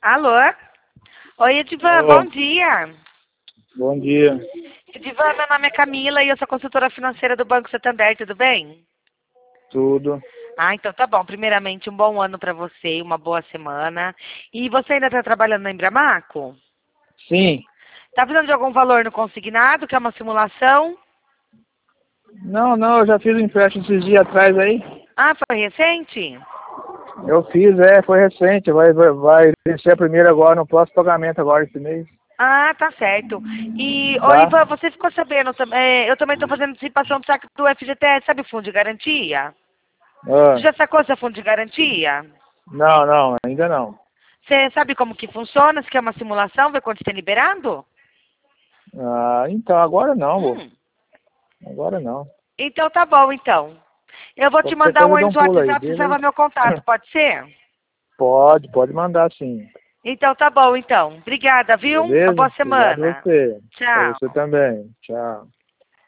Alô? Oi, Edivan, Alô. bom dia. Bom dia. Edivan, meu nome é Camila e eu sou consultora financeira do Banco Santander, tudo bem? Tudo. Ah, então tá bom. Primeiramente, um bom ano para você e uma boa semana. E você ainda está trabalhando na Embramaco? Sim. Tá precisando de algum valor no consignado, que é uma simulação? Não, eu já fiz um empréstimo esses dias atrás aí. Ah, foi recente? Eu fiz, foi recente. Vai vencer a primeira agora, no próximo pagamento agora esse mês. Ah, tá certo. E, ô Tá? Ivan, você ficou sabendo, eu também estou fazendo antecipação do saque do FGTS, sabe o fundo de garantia? Você Ah, já sacou seu fundo de garantia? não, ainda não. Você sabe como que funciona? Se quer uma simulação, ver quanto tem liberado? Ah, então, agora não, vô. Hum. Agora não. Então tá bom, então. Eu vou te Qualquer mandar um coisa oi dá no um seu pulo aí, WhatsApp se beleza? salvar meu contato, pode ser? Pode mandar sim. Então tá bom, então. Obrigada, viu? Uma Beleza? boa Obrigado semana. você. Pra Tchau. você também. Tchau.